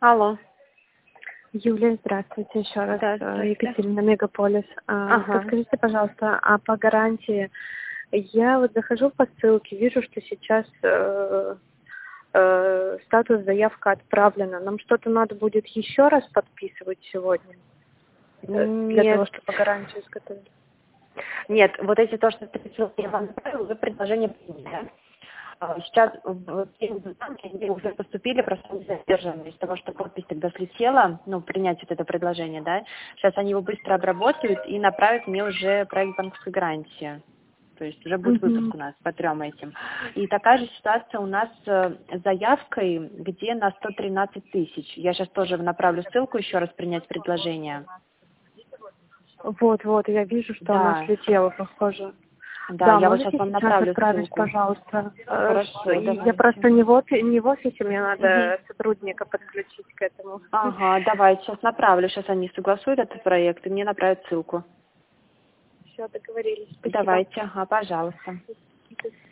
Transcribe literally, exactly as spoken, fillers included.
Алло. Юлия, здравствуйте еще раз. Да, э, здравствуйте. Екатерина, Мегаполис. А, Ага. Подскажите, пожалуйста, а по гарантии, я вот захожу по ссылке, вижу, что сейчас э, э, статус заявка отправлена. Нам что-то надо будет еще раз подписывать сегодня э, для того, Нет, чтобы гарантию изготовить? нет, вот эти то, что тридцать я вам направила, вы предложение приняли, да? А, Сейчас в те банки, они уже поступили, просто они задержаны из того, что подпись тогда слетела, ну, принять вот это предложение, да. Сейчас они его быстро обработают и направят мне уже проект банковской гарантии. То есть уже будет Мгм. выпуск у нас по трем этим. И такая же ситуация у нас э, с заявкой, где на сто тринадцать тысяч. Я сейчас тоже направлю ссылку еще раз принять предложение. Вот, вот, я вижу, что она Да, слетела, похоже. да, Да, я вот сейчас можете вам сейчас направлю отправить, ссылку. пожалуйста. Э, Хорошо, с- Я давайте. просто не в, офи- не в офисе, мне Мгм. надо сотрудника подключить к этому. Ага, давайте, сейчас направлю. Сейчас они согласуют этот проект и мне направят ссылку. Все, договорились. Спасибо. Давайте, ага, пожалуйста.